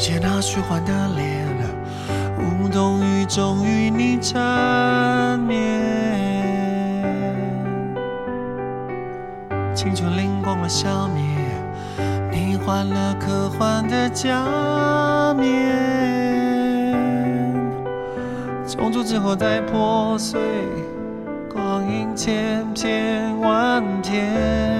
见那虚幻的脸，无动于衷与你缠绵。青春灵光了消灭，你换了科幻的假面，重组之后再破碎，光阴千千万天。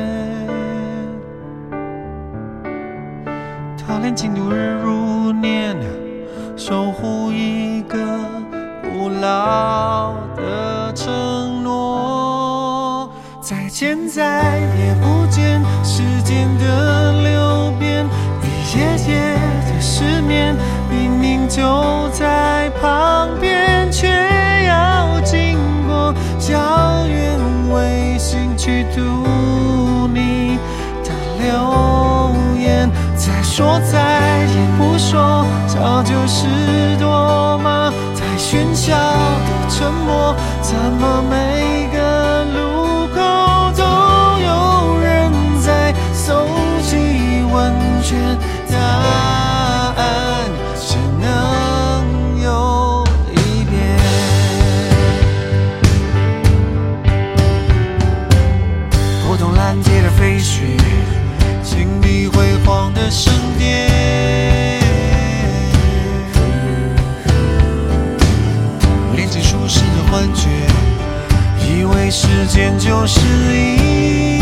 他恋情度日如年，守护一个古老的承诺。再见再也不见，时间的流变，一夜夜的失眠，明明就在旁边，却要经过遥远卫星去读你的留言。再说再也不说，早就是多吗？太喧嚣的沉默，怎么每个路口都有人在搜集问卷？答案只能有一遍。不懂蓝天的飞雪，经历辉煌的圣殿，练成舒适的幻觉，以为时间就是一